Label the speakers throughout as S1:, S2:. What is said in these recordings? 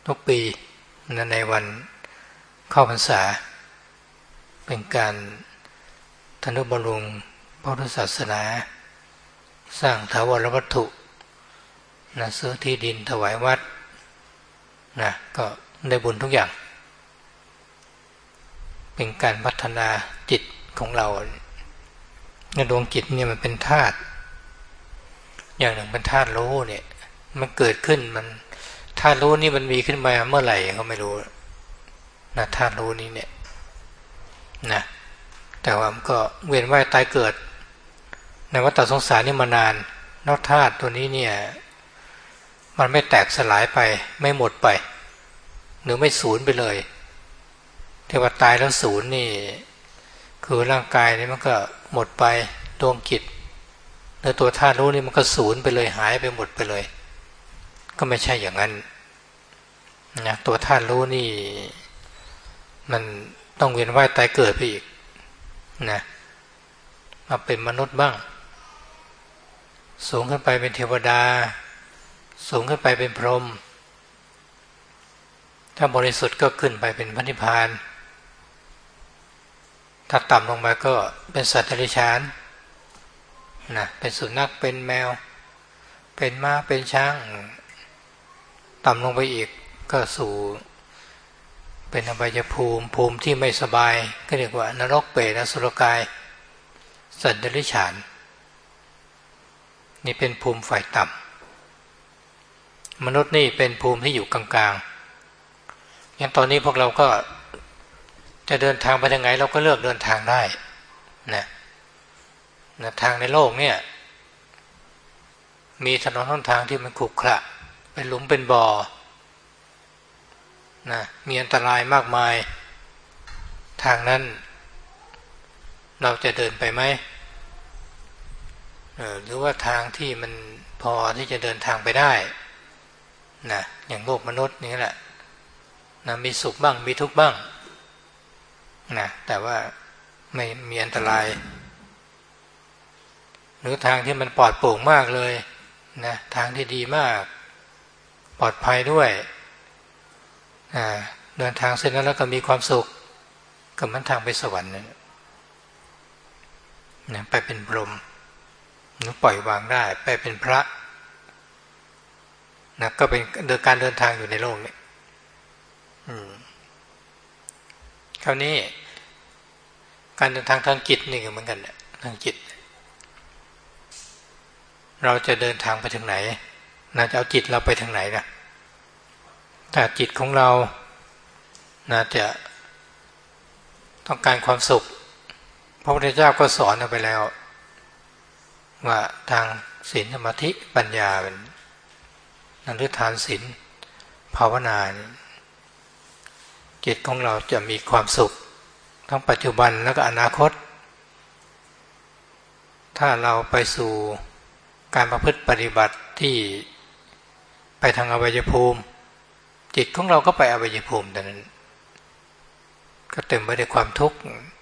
S1: ทุกปีในวันเข้าพรรษาเป็นการทนุบำรุงพระพุทธศาสนาสร้างถาวรวัตถุซื้อที่ดินถวายวัดก็ได้บุญทุกอย่างเป็นการพัฒนาจิตของเราดวงจิตเนี่ยมันเป็นธาตุอย่างหนึ่งเป็นธาตุรู้เนี่ยมันเกิดขึ้นมันธาตุรู้นี่มันมีขึ้นมาเมื่อไหร่ก็ไม่รู้ธาตุรู้นี้เนี่ยแต่ว่ามันก็เวียนว่ายตายเกิดในวัฏสงสารนี่มานานนอกธาตุตัวนี้เนี่ยมันไม่แตกสลายไปไม่หมดไปหรือไม่สูญไปเลยที่ว่าตายแล้วสูญนี่คือร่างกายนี่มันก็หมดไปดวงจิตในตัวธาตุรู้นี่มันก็สูญไปเลยหายไปหมดไปเลยก็ไม่ใช่อย่างนั้นตัวธาตุรู้นี่มันต้องเวียนว่ายตายเกิดไปอีกมาเป็นมนุษย์บ้างสูงขึ้นไปเป็นเทวดาสูงขึ้นไปเป็นพรหมถ้าบริสุทธิ์ก็ขึ้นไปเป็นพระนิพพานถ้าต่ำลงมาก็เป็นสัตว์เดรัจฉานเป็นสุนัขเป็นแมวเป็นม้าเป็นช้างต่ำลงไปอีกก็สู่เป็นอบายภูมิที่ไม่สบายก็เรียกว่านรกเปรตอสุรกายสัตว์เดรัจฉานนี่เป็นภูมิฝ่ายต่ำมนุษย์นี่เป็นภูมิที่อยู่กลางๆอย่างตอนนี้พวกเราก็จะเดินทางไปทางไหนเราก็เลือกเดินทางได้ทางในโลกเนี่ยมีถนนหนทางที่มันขรุขระเป็นหลุมเป็นบ่อมีอันตรายมากมายทางนั้นเราจะเดินไปไหมหรือว่าทางที่มันพอที่จะเดินทางไปได้อย่างโลกมนุษย์นี่แหละมีสุขบ้างมีทุกข์บ้างแต่ว่าไม่มีอันตรายหรือทางที่มันปลอดโปร่งมากเลยทางที่ดีมากปลอดภัยด้วยเดินทางเส้นนั้นแล้วก็มีความสุขกับมันทางไปสวรรค์ไปเป็นพรหมหรือปล่อยวางได้ไปเป็นพระก็เป็นการเดินทางอยู่ในโลกนี้คราวนี้การเดินทางทางจิตนี่ก็เหมือนกันทางจิตเราจะเดินทางไปถึงไหนจะเอาจิตเราไปถึงไหนถ้าจิตของเราจะต้องการความสุขพระพุทธเจ้าก็สอนเอาไปแล้วว่าทางศีลสมาธิปัญญาเป็นนั่นคือทานศีลภาวนาจิตของเราจะมีความสุขทั้งปัจจุบันและก็อนาคตถ้าเราไปสู่การประพฤติปฏิบัติที่ไปทางอบายภูมิจิตของเราก็ไปอบายภูมิแต่นั้นก็เต็มไปด้วยความทุกข์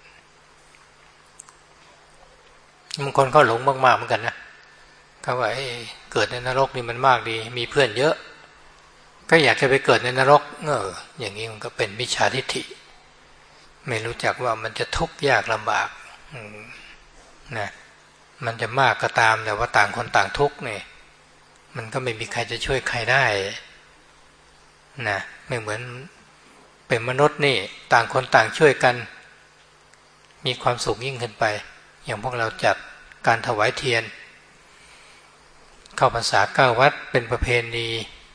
S1: บางคนเขาหลงมากๆเหมือนกันนะเขาว่าเกิดในนรกนี่มันมากดีมีเพื่อนเยอะก็อยากจะไปเกิดในนรกอย่างนี้มันก็เป็นมิจฉาทิฏฐิไม่รู้จักว่ามันจะทุกข์ยากลำบากมันจะมากก็ตามแต่ว่าต่างคนต่างทุกข์เนี่ยมันก็ไม่มีใครจะช่วยใครได้ไม่เหมือนเป็นมนุษย์นี่ต่างคนต่างช่วยกันมีความสุขยิ่งขึ้นไปอย่างพวกเราจัดการถวายเทียนเข้าพรรษา9 วัดเป็นประเพณี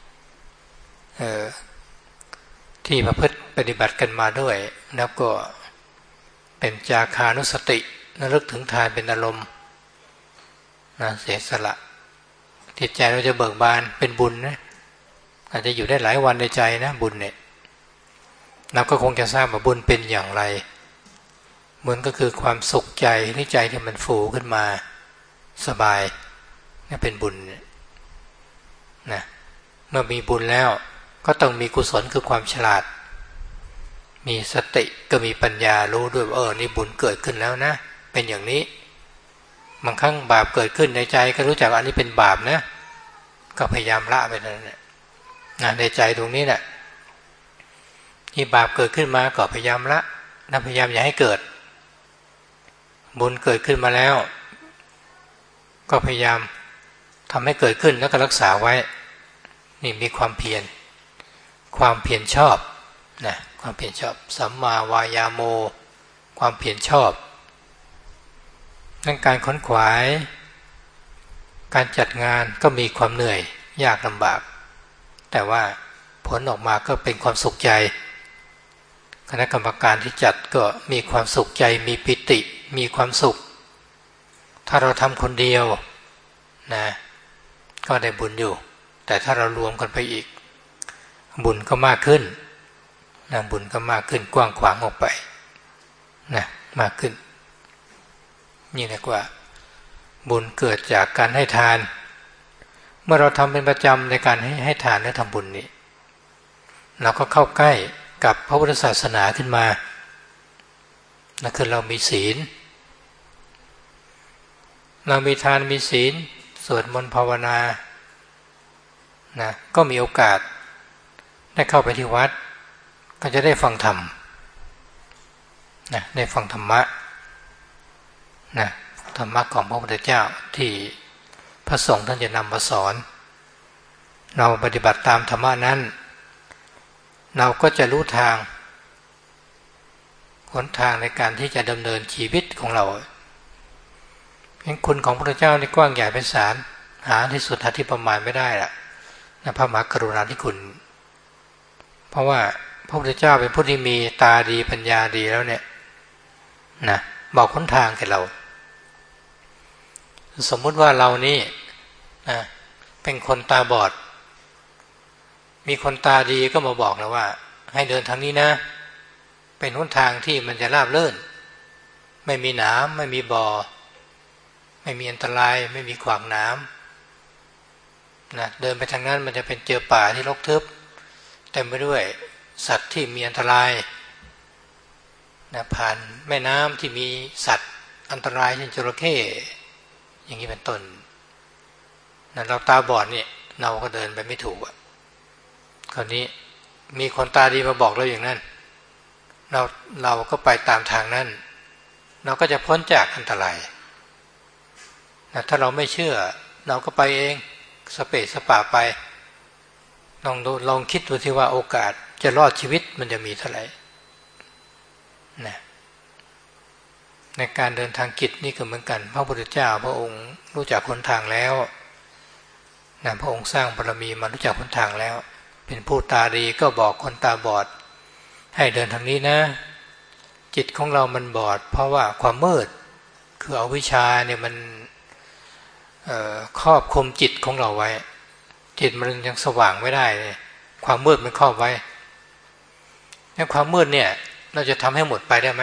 S1: ที่ประพฤติปฏิบัติกันมาด้วยแล้วก็เป็นจาคานุสติระลึกถึงทานเป็นอารมณ์เสียสละจิตใจเราจะเบิกบานเป็นบุญอาจจะอยู่ได้หลายวันในใจนะบุญเนี่ยเราก็คงจะทราบว่าบุญเป็นอย่างไรบุญก็คือความสุขใจในใจที่มันฟูขึ้นมาสบายนี่เป็นบุญเมื่อมีบุญแล้วก็ต้องมีกุศลคือความฉลาดมีสติก็มีปัญญารู้ด้วยว่านี่บุญเกิดขึ้นแล้วนะเป็นอย่างนี้บางครั้งบาปเกิดขึ้นในใจก็รู้จักอันนี้เป็นบาปนะก็พยายามละไปนั่นแหละในใจตรงนี้แหละที่บาปเกิดขึ้นมาก็พยายามละนะพยายามอย่าให้เกิดบุญเกิดขึ้นมาแล้วก็พยายามทำให้เกิดขึ้นแล้วก็รักษาไว้นี่มีความเพียรชอบนะความเพียรชอบสัมมาวายาโมความเพียรชอบนั่นการค้นขวายการจัดงานก็มีความเหนื่อยยากลำบากแต่ว่าผลออกมาก็เป็นความสุขใจคณะกรรมการที่จัดก็มีความสุขใจมีปิติมีความสุขถ้าเราทำคนเดียวนะก็ได้บุญอยู่แต่ถ้าเรารวมกันไปอีกบุญก็มากขึ้นนะบุญก็มากขึ้นกว้างขวางออกไปนะมากขึ้นนี่เรียกว่าบุญเกิดจากการให้ทานเมื่อเราทำเป็นประจำในการให้ทานและทำบุญนี้เราก็เข้าใกล้กับพระพุทธศาสนาขึ้นมานั่นคือเรามีศีลเรามีทานมีศีลสวดมนต์ภาวนานะก็มีโอกาสได้เข้าไปที่วัดก็จะได้ฟังธรรมนะได้ฟังธรรมะนะธรรมะของพระพุทธเจ้าที่พระสงฆ์ท่านจะนำมาสอนเราปฏิบัติตามธรรมะนั้นเราก็จะรู้ทางหนทางในการที่จะดำเนินชีวิตของเราเห็นคุณของพระพุทธเจ้านี่กว้างใหญ่ไพศาลหาที่สุดหาที่ประมาณไม่ได้ล่ะนะพระมหากรุณาธิคุณเพราะว่าพระพุทธเจ้าเป็นผู้ที่มีตาดีปัญญาดีแล้วเนี่ยนะบอกหนทางแก่เราสมมุติว่าเรานี่นะเป็นคนตาบอดมีคนตาดีก็มาบอกเราว่าให้เดินทางนี้นะเป็นหนทางที่มันจะราบรื่นไม่มีหนามไม่มีบ่อไม่มีอันตรายไม่มีขวากหนามนะเดินไปทางนั้นมันจะเป็นเจอป่าที่รกทึบเต็มไปด้วยสัตว์ที่มีอันตรายนะผ่านแม่น้ำที่มีสัตว์อันตรายเช่นจระเข้อย่างนี้เป็นต้นนะเราตาบอดเนี่ยเราก็เดินไปไม่ถูกคราวนี้มีคนตาดีมาบอกเราอย่างนั้นเราก็ไปตามทางนั้นเราก็จะพ้นจากอันตรายนะถ้าเราไม่เชื่อเราก็ไปเองสเปะสปะไปลองคิดดูที่ว่าโอกาสจะรอดชีวิตมันจะมีเท่าไหร่นะในการเดินทางกิจนี่ก็เหมือนกันพระพุทธเจ้าพระองค์รู้จักหนทางแล้วนะพระองค์สร้างบารมีมารู้จักหนทางแล้วเป็นผู้ตาดีก็บอกคนตาบอดให้เดินทางนี้นะจิตของเรามันบอดเพราะว่าความมืดคืออวิชชาเนี่ยมันครอบคุมจิตของเราไว้จิตมันยังสว่างไม่ได้เลยความมืดมันครอบไว้แล้วความมืดเนี่ยเราจะทำให้หมดไปได้ไหม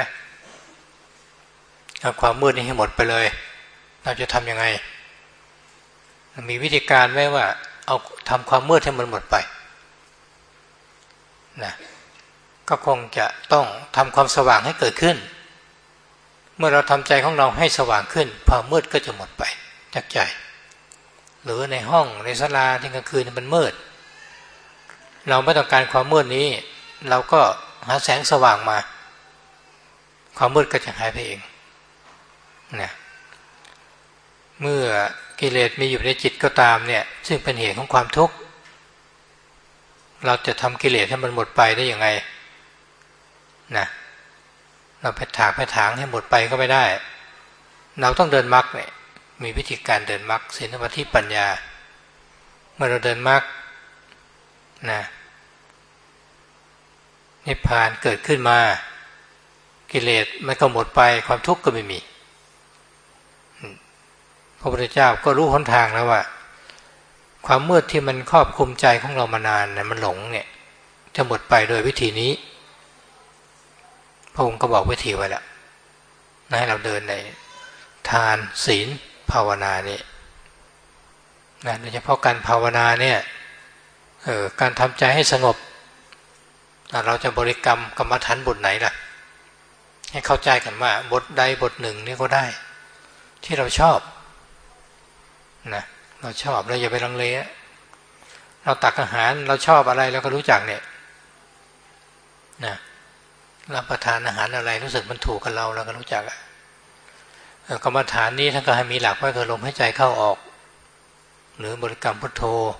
S1: เอาความมืดนี้ให้หมดไปเลยเราจะทำยังไงมีวิธีการไหมว่าเอาทำความมืดให้มันหมดไปนะก็คงจะต้องทำความสว่างให้เกิดขึ้นเมื่อเราทำใจของเราให้สว่างขึ้นความมืดก็จะหมดไปจากใจหรือในห้องในศาลาที่กลางคืนมันมืดเราไม่ต้องการความมืดนี้เราก็หาแสงสว่างมาความมืดก็จะหายไปเองนะเมื่อกิเลสมีอยู่ในจิตก็ตามเนี่ยซึ่งเป็นเหตุของความทุกข์เราจะทำกิเลสให้มันหมดไปได้ยังไงนะเราไปถางให้หมดไปก็ไม่ได้เราต้องเดินมรรคเนี่ยมีวิธีการเดินมรรคศีลสมาธิปัญญาเมื่อเราเดินมรรคนะนิพพานเกิดขึ้นมากิเลสมันก็หมดไปความทุกข์ก็ไม่มีพระพุทธเจ้าก็รู้หนทางแล้วว่าความมืดที่มันครอบคลุมใจของเรามานานเนี่ยมันหลงเนี่ยจะหมดไปโดยวิธีนี้พระองค์ก็บอกวิธีไว้แล้วนะให้เราเดินในทานศีลภาวนานี่นะโดยเฉพาะการภาวนาเนี่ยการทำใจให้สงบเราจะบริกรรมกรรมฐานบทไหนล่ะให้เข้าใจกันว่าบทใดบทหนึ่งนี่ก็ได้ที่เราชอบนะเราชอบเราอย่าไปลังเลเราตักอาหารเราชอบอะไรเราก็รู้จักเนี่ยนะรับประทานอาหารอะไรรู้สึกมันถูกกับเราก็รู้จักกรรมฐานนี้ท่านก็ให้มีหลักไว้คือลมหายใจเข้าออกหรือบริกรรมพุทโธ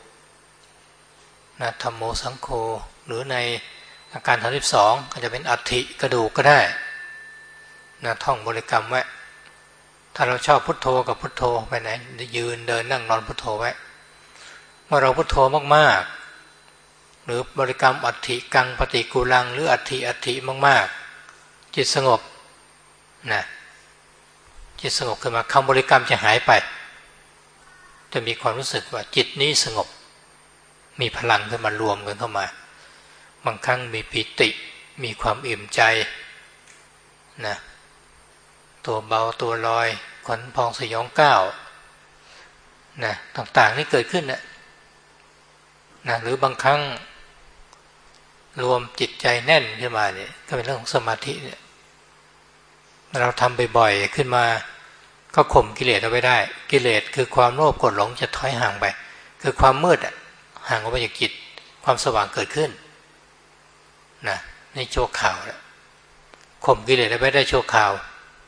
S1: นะธัมโมสังโฆหรือในอาการ32ก็จะเป็นอัฐิกระดูกก็ได้นะท่องบริกรรมไว้ถ้าเราชอบพุทโธกับพุทโธไปไหนยืนเดินนั่งนอนพุทโธไว้เมื่อเราพุทโธมากๆหรือบริกรรมอัฐิกังปฏิกูลังหรืออัฐิมากๆจิตสงบนะจิตสงบขึ้นมาคำบริกรรมจะหายไปจะมีความรู้สึกว่าจิตนี้สงบมีพลังขึ้นมารวมกันเข้ามาบางครั้งมีปิติมีความอิ่มใจนะตัวเบาตัวลอยขนพองสยองก้าวนะต่างๆนี่เกิดขึ้นนะหรือบางครั้งรวมจิตใจแน่นขึ้นมาเนี่ยก็เป็นเรื่องของสมาธิเนี่ยเราทำบ่อยๆขึ้นมาก็ข่มกิเลสเอาไว้ได้กิเลสคือความโลภโกรธหลงจะถอยห่างไปคือความมืดห่างออกไปจากจิตความสว่างเกิดขึ้นนะในชั่วคราวนะข่มกิเลสเอาไว้ได้ชั่วคราว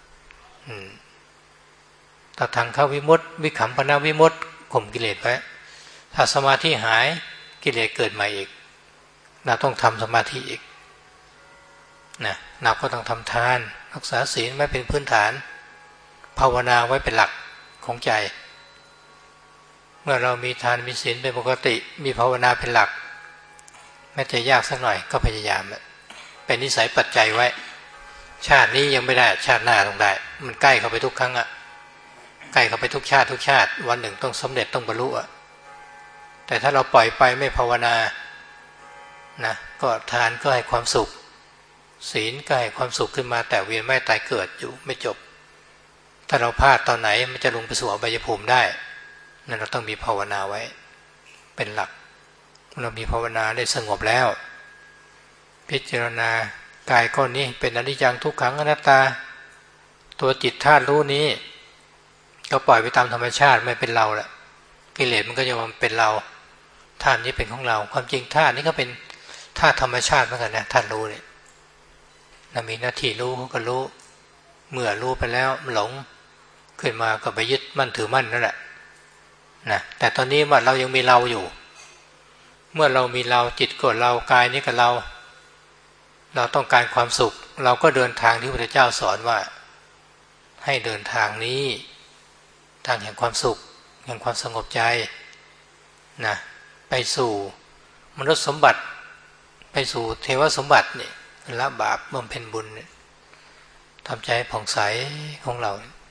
S1: ถ้าทางเข้าวิมุตติวิคัมปนาวิมุตติข่มกิเลสไว้ถ้าสมาธิหายกิเลสเกิดใหม่อีกเราต้องทำสมาธิอีกนะเราก็ต้องทำทานรักษาศีลไว้เป็นพื้นฐานภาวนาไว้เป็นหลักของใจเมื่อเรามีทานมีศีลเป็นปกติมีภาวนาเป็นหลักแม้จะยากสักหน่อยก็พยายามเป็นนิสัยปัจจัยไว้ชาตินี้ยังไม่ได้ชาติหน้าต้องได้มันใกล้เข้าไปทุกครั้งใกล้เข้าไปทุกชาติวันหนึ่งต้องสำเร็จต้องบรรลุแต่ถ้าเราปล่อยไปไม่ภาวนานะก็ทานก็ให้ความสุขศีลก็ให้ความสุขขึ้นมาแต่เวียนว่ายตายเกิดอยู่ไม่จบถ้าเราพลาดตอนไหนมันจะลงไปสู่อบายภูมิได้นั่นเราต้องมีภาวนาไว้เป็นหลักเรามีภาวนาได้สงบแล้วพิจารณากายก้อนนี้เป็นอนิจจังทุกขังอนัตตาตัวจิตธาตุรู้นี้ก็ปล่อยไปตามธรรมชาติไม่เป็นเราละกิเลสมันก็จะมาเป็นเราธาตุนี้เป็นของเราความจริงธาตุนี้ก็เป็นธาตุธรรมชาติเหมือนกันนะธาตุรู้เนี่ยเรามีหน้าที่รู้ก็รู้เมื่อรู้ไปแล้วหลงขึ้นมาก็ไปยึดมั่นถือมั่นนั่นแหละนะแต่ตอนนี้ว่าเรายังมีเราอยู่เมื่อเรามีเราจิตก็เรากายนี้ก็เราต้องการความสุขเราก็เดินทางที่พระพุทธเจ้าสอนว่าให้เดินทางนี้ทางแห่งความสุขแห่งความสงบใจนะไปสู่มนุษย์สมบัติไปสู่เทวสมบัติเนี่ยละบาปบำเพ็ญบุญทำใจผ่องใสของเรา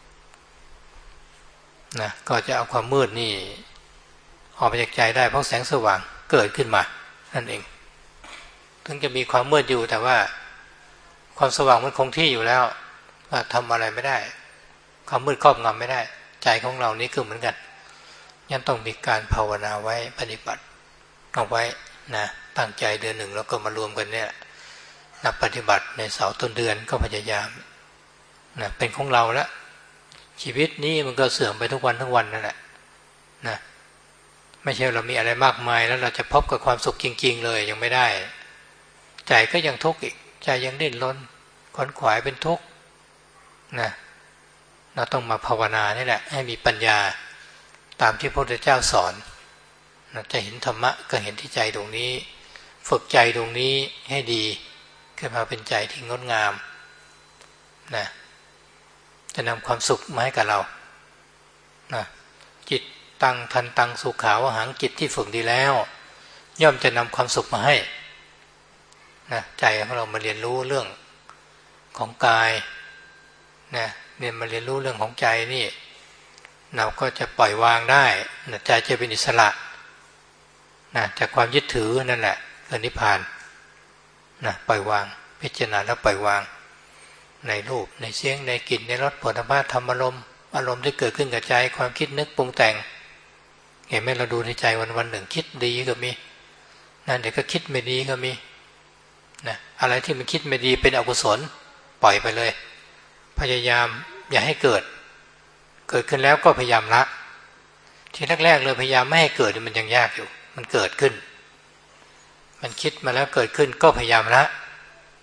S1: นะก็จะเอาความมืดนี่ออกไปจากใจได้เพราะแสงสว่างเกิดขึ้นมานั่นเองถึงจะมีความมืดอยู่แต่ว่าความสว่างมันคงที่อยู่แล้วว่าทำอะไรไม่ได้ความมืดครอบงำไม่ได้ใจของเรานี้คือเหมือนกันยังต้องมีการภาวนาไว้ปฏิบัติเอาไว้นะตั้งใจเดือนหนึ่งแล้วก็มารวมกันเนี่ยนับปฏิบัติในเสาร์ต้นเดือนก็พยายามนะเป็นของเราละชีวิตนี้มันก็เสื่อมไปทุกวันนั่นแหละนะไม่ใช่เรามีอะไรมากมายแล้วเราจะพบกับความสุขจริงๆเลยยังไม่ได้ใจก็ยังทุกข์อีกใจยังดิ้นรนขวนขวายเป็นทุกข์นะเราต้องมาภาวนานี่แหละให้มีปัญญาตามที่พระพุทธเจ้าสอนนะจะเห็นธรรมะก็เห็นที่ใจตรงนี้ฝึกใจตรงนี้ให้ดีขึ้นมาเป็นใจที่งดงามนะจะนำความสุขมาให้กับเรานะจิตตังทันตังสุขาวหังจิตที่ฝึกดีแล้วย่อมจะนำความสุขมาให้นะใจของเรามาเรียนรู้เรื่องของกายนะมาเรียนรู้เรื่องของใจนี่เราก็จะปล่อยวางได้นะใจจะเป็นอิสระนะจากความยึดถือนั่นแหละคือนิพพานนะปล่อยวางพิจารณาแล้วปล่อยวางในรูปในเสียงในกลิ่นในรสโผฏฐัพพะธรรมอารมณ์ที่เกิดขึ้นกับใจความคิดนึกปรุงแต่งเห็นไหมเราดูในใจวันหนึ่งคิดดีก็มีนั่นเดี๋ยวก็คิดไม่ดีก็มีนะอะไรที่มันคิดไม่ดีเป็นอกุศลปล่อยไปเลยพยายามอย่าให้เกิดขึ้นแล้วก็พยายามละทีแรกๆเลยพยายามไม่ให้เกิดมันยังยากอยู่มันเกิดขึ้นมันคิดมาแล้วเกิดขึ้นก็พยายามละ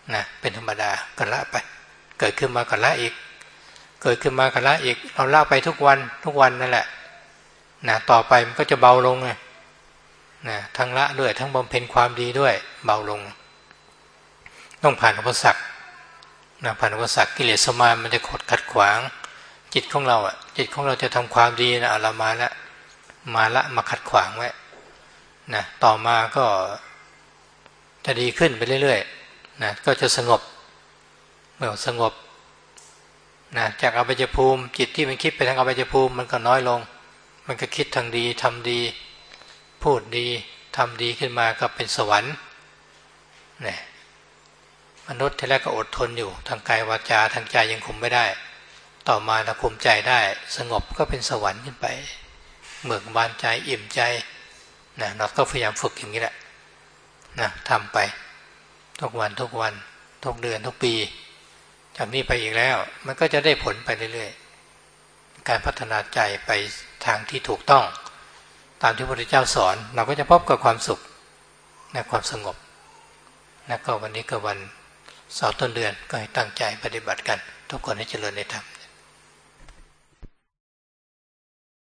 S1: นะเป็นธรรมดาก็ละไปเกิดขึ้นมาก็ละอีกเกิดขึ้นมาก็ละอีกเราละไปทุกวันนั่นแหละนะต่อไปมันก็จะเบาลงไงนะทั้งละด้วยทั้งบำเพ็ญความดีด้วยเบาลงต้องผ่านอุปสรรคนะผ่านอุปสรรคกิเลสมารมันจะขัดขวางจิตของเราจิตของเราจะทำความดีนะเรามาละขัดขวางไว้นะต่อมาก็จะดีขึ้นไปเรื่อยๆนะก็จะสงบเมื่อสงบนะจากอบายภูมิจิตที่มันคิดไปทางอบายภูมิมันก็น้อยลงมันก็คิดทางดีทำดีพูดดีทำดีขึ้นมาก็เป็นสวรรค์นะมนุษย์ที่แรกก็อดทนอยู่ทางกายวาจาทางใจยังคุมไม่ได้ต่อมาถ้าคุมใจได้สงบก็เป็นสวรรค์ขึ้นไปเบิกบานใจอิ่มใจนะเราก็พยายามฝึกอย่างนี้แหละนะทำไปทุกวันทุกเดือนทุกปีจากนี้ไปอีกแล้วมันก็จะได้ผลไปเรื่อยๆการพัฒนาใจไปทางที่ถูกต้องตามที่พระพุทธเจ้าสอนเราก็จะพบกับความสุขและความสงบนะก็วันนี้ก็วันเสาร์ต้นเดือนก็ให้ตั้งใจปฏิบัติกันทุกคนให้เจริญในธรรม